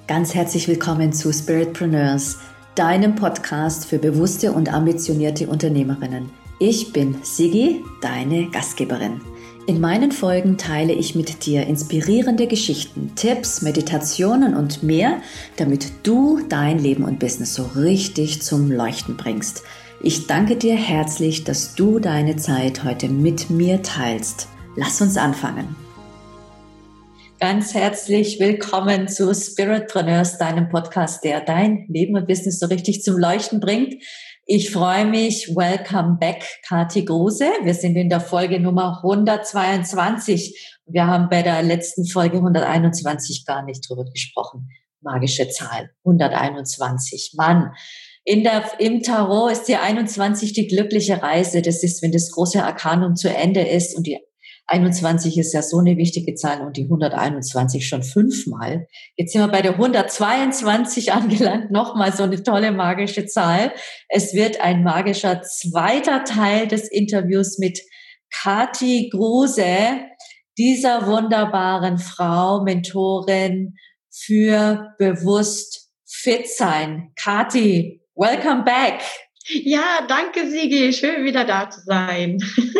Ganz herzlich willkommen zu Spiritpreneurs, deinem Podcast für bewusste und ambitionierte Unternehmerinnen. Ich bin Sigi, deine Gastgeberin. In meinen Folgen teile ich mit dir inspirierende Geschichten, Tipps, Meditationen und mehr, damit du dein Leben und Business so richtig zum Leuchten bringst. Ich danke dir herzlich, dass du deine Zeit heute mit mir teilst. Lass uns anfangen. Ganz herzlich willkommen zu Spiritpreneurs, deinem Podcast, der dein Leben und Business so richtig zum Leuchten bringt. Ich freue mich. Welcome back, Kathi Gruse. Wir sind in der Folge Nummer 122. Wir haben bei der letzten Folge 121 gar nicht drüber gesprochen. Magische Zahl, 121. Mann. Im Tarot ist die 21 die glückliche Reise. Das ist, wenn das große Arkanum zu Ende ist, und die 21 ist ja so eine wichtige Zahl und die 121 schon 5-mal. Jetzt sind wir bei der 122 angelangt, nochmal so eine tolle magische Zahl. Es wird ein magischer zweiter Teil des Interviews mit Kathi Gruse, dieser wunderbaren Frau, Mentorin für bewusst fit sein. Kathi, welcome back. Ja, danke Sigi, schön wieder da zu sein.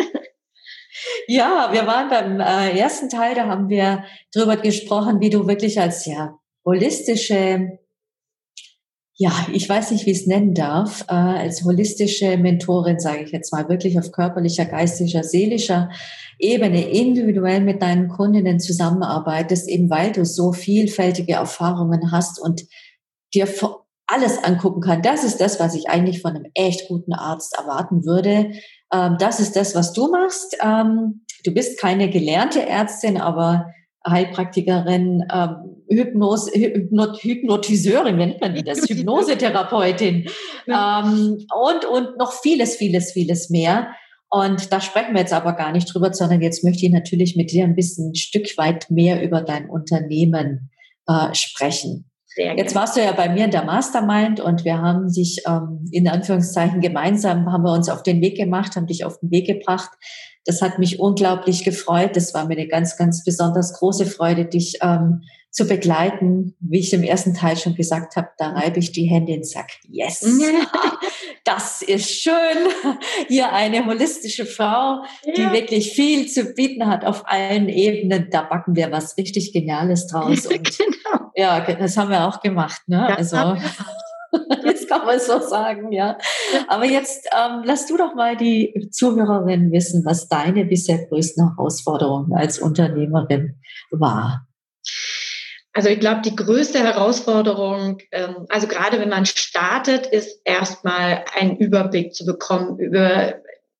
Ja, wir waren beim ersten Teil, da haben wir drüber gesprochen, wie du wirklich als holistische, ich weiß nicht, wie ich es nennen darf, als holistische Mentorin, sage ich jetzt mal, wirklich auf körperlicher, geistiger, seelischer Ebene individuell mit deinen Kundinnen zusammenarbeitest, eben weil du so vielfältige Erfahrungen hast und dir alles angucken kann. Das ist das, was ich eigentlich von einem echt guten Arzt erwarten würde. Das ist das, was du machst. Du bist keine gelernte Ärztin, aber Heilpraktikerin, Hypnotiseurin, nennt man das, Hypnosetherapeutin, und noch vieles, vieles, vieles mehr. Und da sprechen wir jetzt aber gar nicht drüber, sondern jetzt möchte ich natürlich mit dir ein Stück weit mehr über dein Unternehmen sprechen. Jetzt warst du ja bei mir in der Mastermind und wir haben dich in Anführungszeichen gemeinsam, haben wir uns auf den Weg gemacht, haben dich auf den Weg gebracht. Das hat mich unglaublich gefreut. Das war mir eine ganz, ganz besonders große Freude, dich zu begleiten. Wie ich im ersten Teil schon gesagt habe, da reibe ich die Hände in den Sack. Yes, das ist schön. Hier eine holistische Frau, die wirklich viel zu bieten hat auf allen Ebenen. Da backen wir was richtig Geniales draus. Und genau. Ja, das haben wir auch gemacht, ne? Das Jetzt kann man so sagen, ja. Aber jetzt lass du doch mal die Zuhörerinnen wissen, was deine bisher größten Herausforderungen als Unternehmerin war. Also ich glaube, die größte Herausforderung, also gerade wenn man startet, ist erstmal einen Überblick zu bekommen über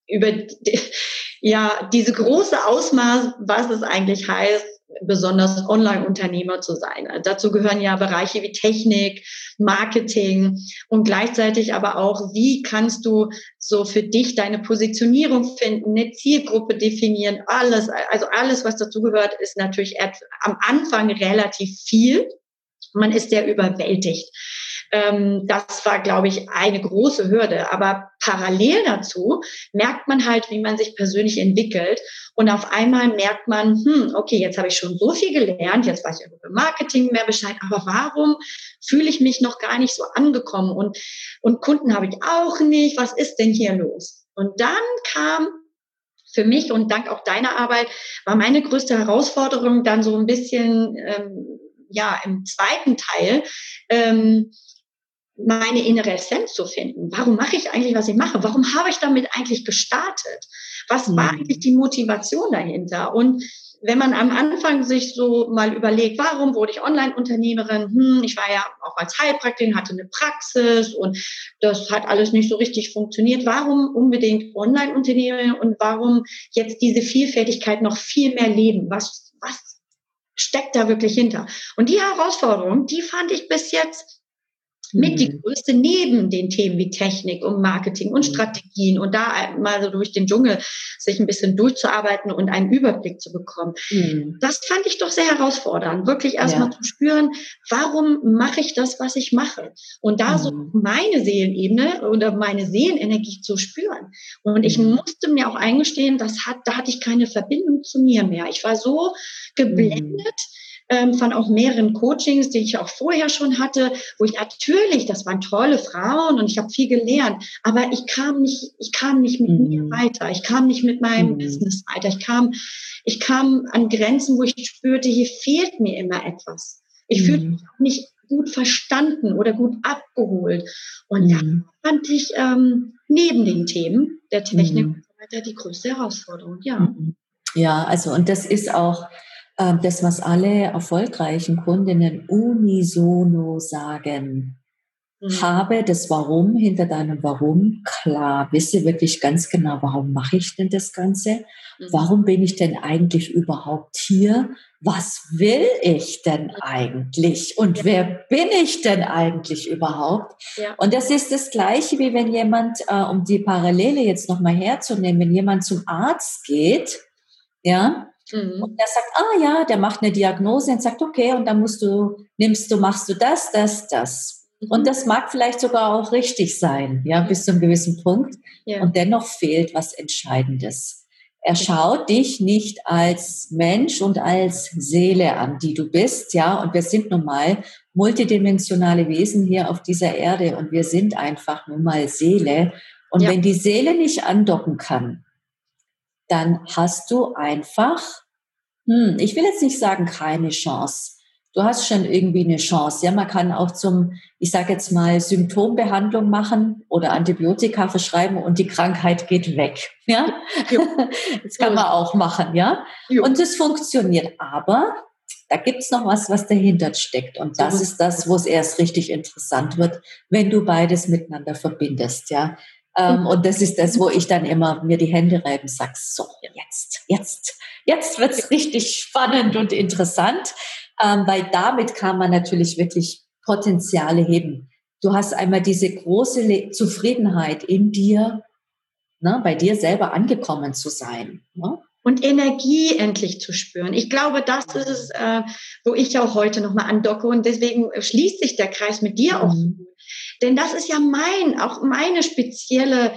diese große Ausmaß, was es eigentlich heißt, besonders Online-Unternehmer zu sein. Also dazu gehören ja Bereiche wie Technik, Marketing und gleichzeitig aber auch, wie kannst du so für dich deine Positionierung finden, eine Zielgruppe definieren, alles, was dazu gehört, ist natürlich am Anfang relativ viel. Man ist sehr überwältigt. Das war, glaube ich, eine große Hürde. Aber parallel dazu merkt man halt, wie man sich persönlich entwickelt. Und auf einmal merkt man, okay, jetzt habe ich schon so viel gelernt, jetzt weiß ich über Marketing mehr Bescheid, aber warum fühle ich mich noch gar nicht so angekommen? Und Kunden habe ich auch nicht. Was ist denn hier los? Und dann kam für mich, und dank auch deiner Arbeit, war meine größte Herausforderung dann so ein bisschen, im zweiten Teil, meine innere Essenz zu finden. Warum mache ich eigentlich, was ich mache? Warum habe ich damit eigentlich gestartet? Was war eigentlich die Motivation dahinter? Und wenn man am Anfang sich so mal überlegt, warum wurde ich Online-Unternehmerin? Ich war ja auch als Heilpraktikerin, hatte eine Praxis und das hat alles nicht so richtig funktioniert. Warum unbedingt Online-Unternehmerin und warum jetzt diese Vielfältigkeit noch viel mehr leben? Was steckt da wirklich hinter? Und die Herausforderung, die fand ich bis jetzt mit die größte neben den Themen wie Technik und Marketing und Strategien und da mal so durch den Dschungel sich ein bisschen durchzuarbeiten und einen Überblick zu bekommen. Das fand ich doch sehr herausfordernd, wirklich erstmal zu spüren, warum mache ich das, was ich mache? Und da so meine Seelenebene oder meine Seelenenergie zu spüren. Und ich musste mir auch eingestehen, da hatte ich keine Verbindung zu mir mehr. Ich war so geblendet von auch mehreren Coachings, die ich auch vorher schon hatte, wo ich natürlich, das waren tolle Frauen und ich habe viel gelernt, aber ich kam nicht mit mir weiter, ich kam nicht mit meinem Business weiter, ich kam an Grenzen, wo ich spürte, hier fehlt mir immer etwas. Ich fühlte mich auch nicht gut verstanden oder gut abgeholt. Und da fand ich neben den Themen der Technik und so weiter die größte Herausforderung, ja. Ja, also und das ist auch das, was alle erfolgreichen Kundinnen unisono sagen. Habe das Warum hinter deinem Warum klar. Wisse wirklich ganz genau, warum mache ich denn das Ganze? Warum bin ich denn eigentlich überhaupt hier? Was will ich denn eigentlich? Und wer bin ich denn eigentlich überhaupt? Ja. Und das ist das Gleiche, wie wenn jemand, um die Parallele jetzt nochmal herzunehmen, wenn jemand zum Arzt geht, ja, und der sagt, ja, der macht eine Diagnose und sagt, okay, und dann machst du das. Und das mag vielleicht sogar auch richtig sein, ja, bis zu einem gewissen Punkt. Ja. Und dennoch fehlt was Entscheidendes. Er schaut dich nicht als Mensch und als Seele an, die du bist, ja. Und wir sind nun mal multidimensionale Wesen hier auf dieser Erde und wir sind einfach nun mal Seele. Und wenn die Seele nicht andocken kann, dann hast du einfach, ich will jetzt nicht sagen keine Chance. Du hast schon irgendwie eine Chance. Ja, man kann auch ich sage jetzt mal, Symptombehandlung machen oder Antibiotika verschreiben und die Krankheit geht weg. Ja, das kann man auch machen, ja. Und das funktioniert. Aber da gibt's noch was dahinter steckt. Und das ist das, wo es erst richtig interessant wird, wenn du beides miteinander verbindest, ja. Und das ist das, wo ich dann immer mir die Hände reiben und sage, so, jetzt wird's richtig spannend und interessant, weil damit kann man natürlich wirklich Potenziale heben. Du hast einmal diese große Zufriedenheit in dir, ne, bei dir selber angekommen zu sein. Ne? Und Energie endlich zu spüren. Ich glaube, das ist es, wo ich auch heute nochmal andocke und deswegen schließt sich der Kreis mit dir auch so gut. Denn das ist ja auch meine spezielle,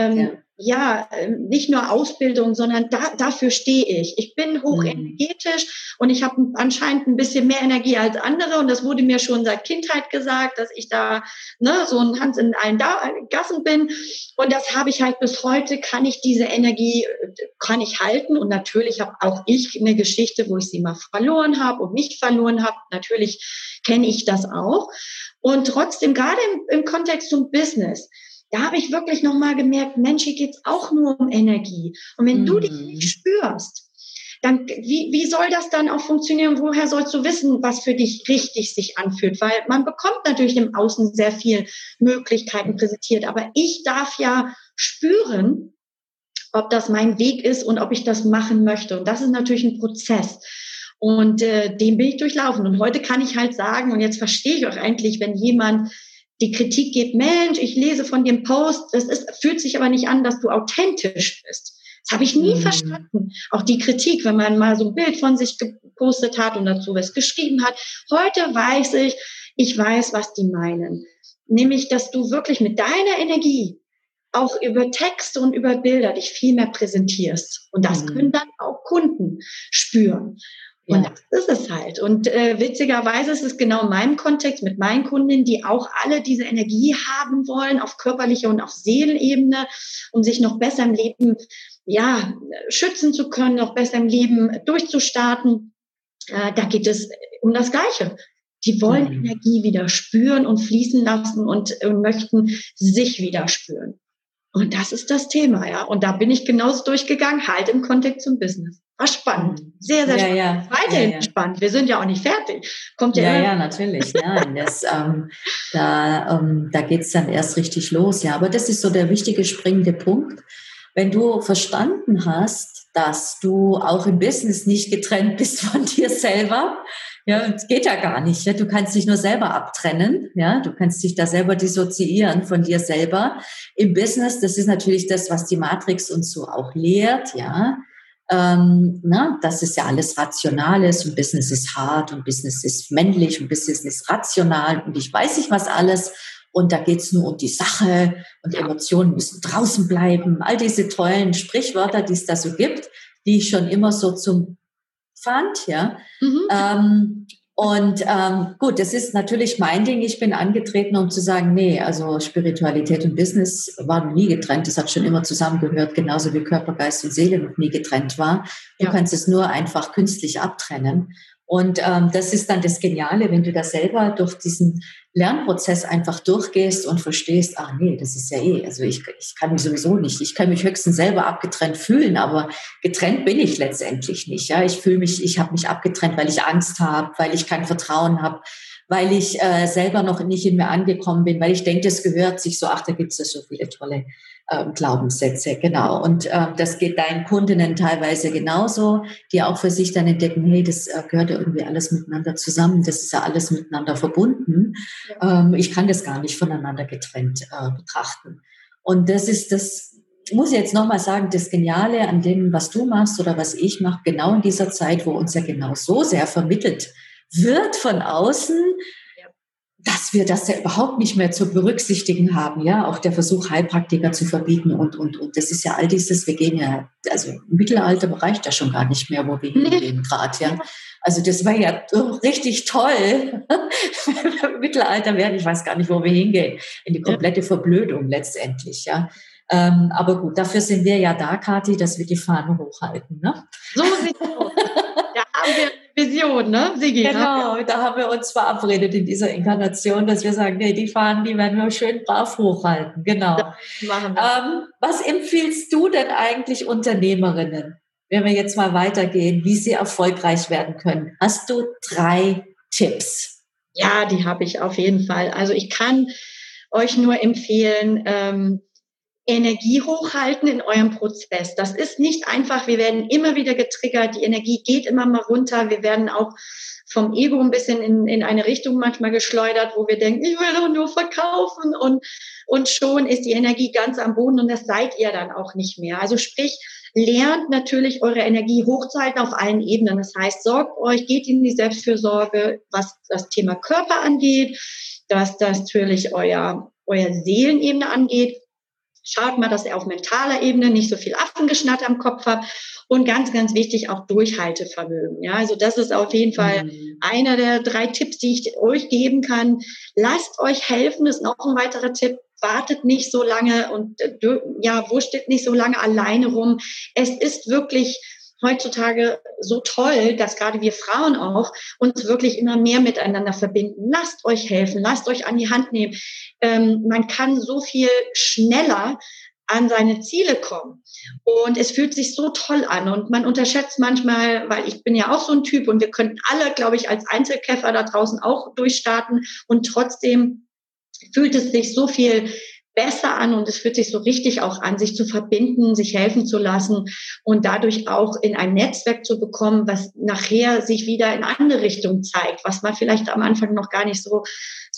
nicht nur Ausbildung, sondern dafür stehe ich. Ich bin hochenergetisch und ich habe anscheinend ein bisschen mehr Energie als andere und das wurde mir schon seit Kindheit gesagt, dass ich da so ein Hans in allen Gassen bin und das habe ich halt bis heute, kann ich diese Energie, kann ich halten und natürlich habe auch ich eine Geschichte, wo ich sie mal verloren habe und nicht verloren habe. Natürlich kenne ich das auch. Und trotzdem, gerade im Kontext zum Business, da habe ich wirklich nochmal gemerkt, Mensch, hier geht's auch nur um Energie. Und wenn du dich nicht spürst, dann wie soll das dann auch funktionieren? Woher sollst du wissen, was für dich richtig sich anfühlt? Weil man bekommt natürlich im Außen sehr viel Möglichkeiten präsentiert, aber ich darf ja spüren, ob das mein Weg ist und ob ich das machen möchte. Und das ist natürlich ein Prozess. Und den bin ich durchlaufen. Und heute kann ich halt sagen, und jetzt verstehe ich auch eigentlich, wenn jemand die Kritik gibt, Mensch, ich lese von dem Post, fühlt sich aber nicht an, dass du authentisch bist. Das habe ich nie verstanden. Auch die Kritik, wenn man mal so ein Bild von sich gepostet hat und dazu was geschrieben hat. Heute weiß ich weiß, was die meinen. Nämlich, dass du wirklich mit deiner Energie auch über Texte und über Bilder dich viel mehr präsentierst. Und das können dann auch Kunden spüren. Und das ist es halt. Und witzigerweise ist es genau in meinem Kontext mit meinen Kundinnen, die auch alle diese Energie haben wollen, auf körperlicher und auf Seelenebene, um sich noch besser im Leben schützen zu können, noch besser im Leben durchzustarten. Da geht es um das Gleiche. Die wollen Energie wieder spüren und fließen lassen und möchten sich wieder spüren. Und das ist das Thema, ja. Und da bin ich genauso durchgegangen, halt im Kontext zum Business. War spannend. Sehr, sehr spannend. Ja. Weiterhin spannend. Wir sind ja auch nicht fertig. Kommt ja, natürlich. Nein, da geht's dann erst richtig los. Ja, aber das ist so der wichtige springende Punkt. Wenn du verstanden hast, dass du auch im Business nicht getrennt bist von dir selber, ja, das geht ja gar nicht. Ja? Du kannst dich nur selber abtrennen. Ja, du kannst dich da selber dissoziieren von dir selber. Im Business, das ist natürlich das, was die Matrix uns so auch lehrt. Ja, das ist ja alles Rationales und Business ist hart und Business ist männlich und Business ist rational und ich weiß nicht was alles. Und da geht's nur um die Sache und Emotionen müssen draußen bleiben. All diese tollen Sprichwörter, die es da so gibt, die ich schon immer so zum fand, ja. Mhm. Gut, das ist natürlich mein Ding. Ich bin angetreten, um zu sagen, nee, also Spiritualität und Business waren nie getrennt. Das hat schon immer zusammengehört, genauso wie Körper, Geist und Seele noch nie getrennt war. Du kannst es nur einfach künstlich abtrennen. Und das ist dann das Geniale, wenn du da selber durch diesen Lernprozess einfach durchgehst und verstehst, ach nee, das ist ja also ich kann mich sowieso nicht. Ich kann mich höchstens selber abgetrennt fühlen, aber getrennt bin ich letztendlich nicht. Ja, ich habe mich abgetrennt, weil ich Angst habe, weil ich kein Vertrauen habe, weil ich selber noch nicht in mir angekommen bin, weil ich denke, das gehört sich so, ach, da gibt es ja so viele tolle Glaubenssätze, genau. Und das geht deinen Kundinnen teilweise genauso, die auch für sich dann entdecken, hey, das gehört ja irgendwie alles miteinander zusammen, das ist ja alles miteinander verbunden. Ich kann das gar nicht voneinander getrennt betrachten. Und das muss ich jetzt nochmal sagen, das Geniale an dem, was du machst oder was ich mache, genau in dieser Zeit, wo uns ja genau so sehr vermittelt wird von außen, dass wir das ja überhaupt nicht mehr zu berücksichtigen haben, ja, auch der Versuch, Heilpraktiker zu verbieten und. Das ist ja all dieses, wir gehen ja, also im Mittelalter reicht ja schon gar nicht mehr, wo wir hingehen gerade, ja. Also das war ja richtig toll. Im Mittelalter werden, ich weiß gar nicht, wo wir hingehen, in die komplette Verblödung letztendlich, ja. Aber gut, dafür sind wir ja da, Kathi, dass wir die Fahnen hochhalten, ne? So sieht es aus. Da haben wir Vision, ne, Sigi? Genau, da haben wir uns verabredet in dieser Inkarnation, dass wir sagen, nee, die Fahnen, die werden wir schön brav hochhalten, genau. Machen wir. Was empfiehlst du denn eigentlich Unternehmerinnen, wenn wir jetzt mal weitergehen, wie sie erfolgreich werden können? Hast du 3 Tipps? Ja, die habe ich auf jeden Fall. Also ich kann euch nur empfehlen, Energie hochhalten in eurem Prozess. Das ist nicht einfach. Wir werden immer wieder getriggert. Die Energie geht immer mal runter. Wir werden auch vom Ego ein bisschen in eine Richtung manchmal geschleudert, wo wir denken, ich will doch nur verkaufen und schon ist die Energie ganz am Boden und das seid ihr dann auch nicht mehr. Also sprich, lernt natürlich eure Energie hochzuhalten auf allen Ebenen. Das heißt, sorgt euch, geht in die Selbstfürsorge, was das Thema Körper angeht, dass das natürlich euer Seelenebene angeht. Schaut mal, dass ihr auf mentaler Ebene nicht so viel Affengeschnatter am Kopf habt und ganz, ganz wichtig auch Durchhaltevermögen. Ja, also das ist auf jeden Fall einer der 3 Tipps, die ich euch geben kann. Lasst euch helfen, das ist noch ein weiterer Tipp. Wartet nicht so lange und wurschtelt nicht so lange alleine rum. Es ist wirklich heutzutage so toll, dass gerade wir Frauen auch uns wirklich immer mehr miteinander verbinden. Lasst euch helfen, lasst euch an die Hand nehmen. Man kann so viel schneller an seine Ziele kommen. Und es fühlt sich so toll an. Und man unterschätzt manchmal, weil ich bin ja auch so ein Typ und wir könnten alle, glaube ich, als Einzelkämpfer da draußen auch durchstarten. Und trotzdem fühlt es sich so viel besser an und es fühlt sich so richtig auch an, sich zu verbinden, sich helfen zu lassen und dadurch auch in ein Netzwerk zu bekommen, was nachher sich wieder in andere Richtungen zeigt, was man vielleicht am Anfang noch gar nicht so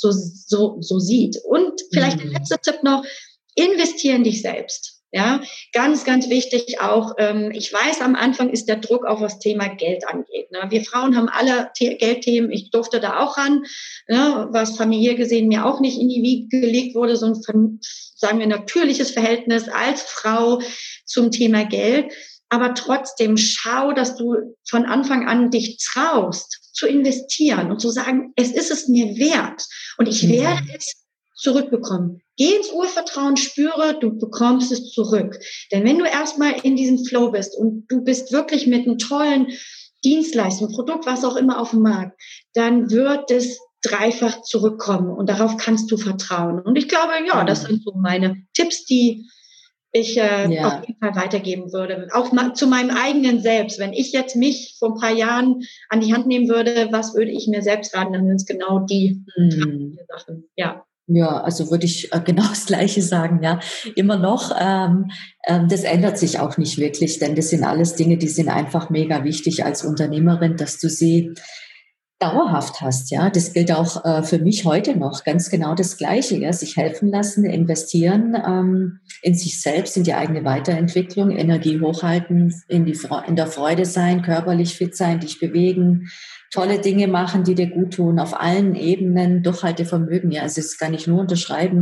sieht. Und vielleicht der letzte Tipp noch, investiere in dich selbst. Ja, ganz, ganz wichtig auch, ich weiß, am Anfang ist der Druck auch, was Thema Geld angeht. Ne? Wir Frauen haben alle Geldthemen, ich durfte da auch ran, ne? Was familiär gesehen mir auch nicht in die Wiege gelegt wurde, so ein, sagen wir, natürliches Verhältnis als Frau zum Thema Geld. Aber trotzdem schau, dass du von Anfang an dich traust, zu investieren und zu sagen, es ist es mir wert und ich werde es zurückbekommen. Geh ins Urvertrauen, spüre, du bekommst es zurück. Denn wenn du erstmal in diesem Flow bist und du bist wirklich mit einem tollen Dienstleistung, Produkt, was auch immer auf dem Markt, dann wird es dreifach zurückkommen und darauf kannst du vertrauen. Und ich glaube, ja, das sind so meine Tipps, die ich auf jeden Fall weitergeben würde. Auch zu meinem eigenen Selbst. Wenn ich jetzt mich vor ein paar Jahren an die Hand nehmen würde, was würde ich mir selbst raten, dann sind es genau die Sachen. Ja. Ja, also würde ich genau das Gleiche sagen, ja. Immer noch, das ändert sich auch nicht wirklich, denn das sind alles Dinge, die sind einfach mega wichtig als Unternehmerin, dass du sie dauerhaft hast, ja. Das gilt auch für mich heute noch, ganz genau das Gleiche, ja. Sich helfen lassen, investieren in sich selbst, in die eigene Weiterentwicklung, Energie hochhalten, in der Freude sein, körperlich fit sein, dich bewegen, tolle Dinge machen, die dir gut tun, auf allen Ebenen, Durchhaltevermögen, ja, also das kann ich nur unterschreiben.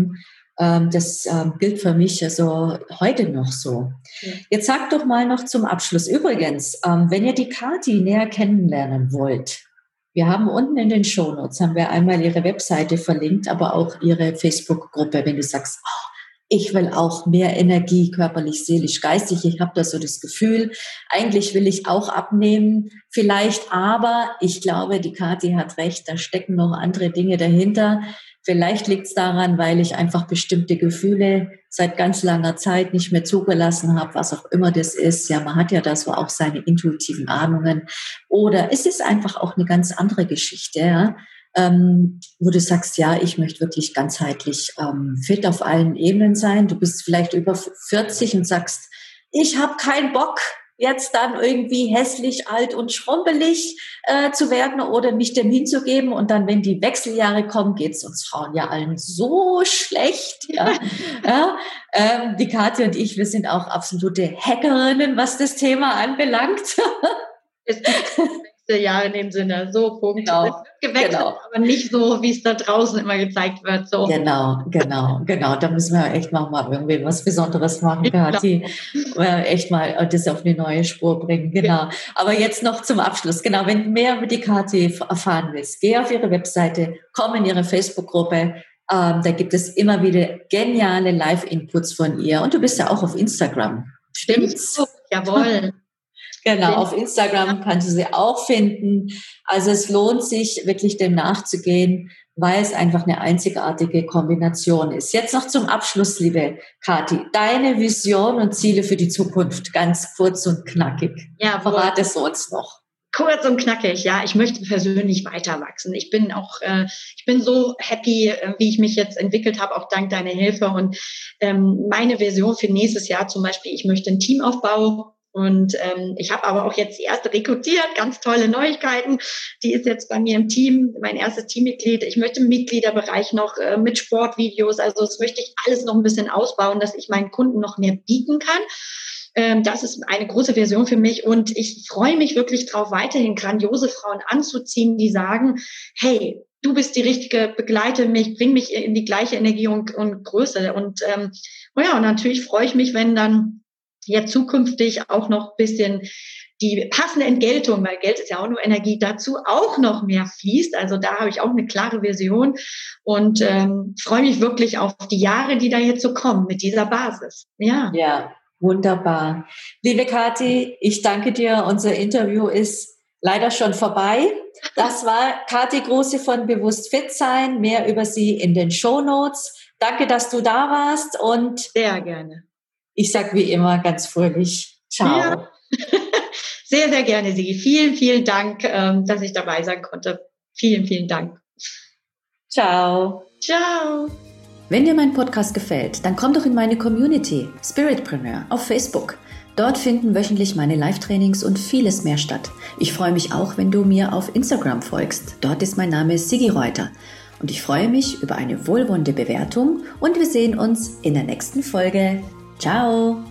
Das gilt für mich also heute noch so. Ja. Jetzt sag doch mal noch zum Abschluss. Übrigens, wenn ihr die Kathi näher kennenlernen wollt, wir haben unten in den Shownotes, haben wir einmal ihre Webseite verlinkt, aber auch ihre Facebook-Gruppe, wenn du sagst, ich will auch mehr Energie, körperlich, seelisch, geistig. Ich habe da so das Gefühl, eigentlich will ich auch abnehmen, vielleicht, aber ich glaube, die Kathi hat recht, da stecken noch andere Dinge dahinter. Vielleicht liegt es daran, weil ich einfach bestimmte Gefühle seit ganz langer Zeit nicht mehr zugelassen habe, was auch immer das ist. Ja, man hat ja da so auch seine intuitiven Ahnungen. Oder es ist einfach auch eine ganz andere Geschichte, ja. Wo du sagst, ja, ich möchte wirklich ganzheitlich fit auf allen Ebenen sein. Du bist vielleicht über 40 und sagst, ich habe keinen Bock, jetzt dann irgendwie hässlich, alt und schrumpelig zu werden oder mich dem hinzugeben. Und dann, wenn die Wechseljahre kommen, geht's uns Frauen ja allen so schlecht. Ja. Die Kathi und ich, wir sind auch absolute Hackerinnen, was das Thema anbelangt. Es gibt Jahre in dem Sinne, so Punkt. Genau, es wird gewechselt, genau. Aber nicht so, wie es da draußen immer gezeigt wird. So. Genau. Da müssen wir echt mal irgendwie was Besonderes machen, Kathi. Echt mal das auf eine neue Spur bringen. Genau. Ja. Aber jetzt noch zum Abschluss. Genau, wenn du mehr über die Kathi erfahren willst, geh auf ihre Webseite, komm in ihre Facebook-Gruppe. Da gibt es immer wieder geniale Live-Inputs von ihr. Und du bist ja auch auf Instagram. Stimmt's? Jawohl. Genau, auf Instagram kannst du sie auch finden. Also es lohnt sich wirklich dem nachzugehen, weil es einfach eine einzigartige Kombination ist. Jetzt noch zum Abschluss, liebe Kathi, deine Vision und Ziele für die Zukunft, ganz kurz und knackig. Ja, verrate es uns noch. Kurz und knackig, ja. Ich möchte persönlich weiter wachsen. Ich bin so happy, wie ich mich jetzt entwickelt habe, auch dank deiner Hilfe. Und meine Vision für nächstes Jahr zum Beispiel, ich möchte ein Team aufbauen. Und ich habe aber auch jetzt die erste rekrutiert, ganz tolle Neuigkeiten. Die ist jetzt bei mir im Team, mein erstes Teammitglied. Ich möchte im Mitgliederbereich noch mit Sportvideos, also das möchte ich alles noch ein bisschen ausbauen, dass ich meinen Kunden noch mehr bieten kann. Das ist eine große Version für mich und ich freue mich wirklich drauf, weiterhin grandiose Frauen anzuziehen, die sagen, hey, du bist die richtige, begleite mich, bring mich in die gleiche Energie und Größe. Und und natürlich freue ich mich, wenn dann jetzt zukünftig auch noch ein bisschen die passende Entgeltung, weil Geld ist ja auch nur Energie, dazu auch noch mehr fließt. Also da habe ich auch eine klare Vision und freue mich wirklich auf die Jahre, die da jetzt so kommen mit dieser Basis. Ja, wunderbar. Liebe Kathi, ich danke dir. Unser Interview ist leider schon vorbei. Das war Kathi Große von Bewusst Fit Sein. Mehr über sie in den Shownotes. Danke, dass du da warst und sehr gerne. Ich sage wie immer ganz fröhlich, ciao. Ja. Sehr, sehr gerne, Sigi. Vielen, vielen Dank, dass ich dabei sein konnte. Vielen, vielen Dank. Ciao. Ciao. Wenn dir mein Podcast gefällt, dann komm doch in meine Community, Spiritpreneur, auf Facebook. Dort finden wöchentlich meine Live-Trainings und vieles mehr statt. Ich freue mich auch, wenn du mir auf Instagram folgst. Dort ist mein Name Sigi Reuter. Und ich freue mich über eine wohlwollende Bewertung und wir sehen uns in der nächsten Folge. Ciao!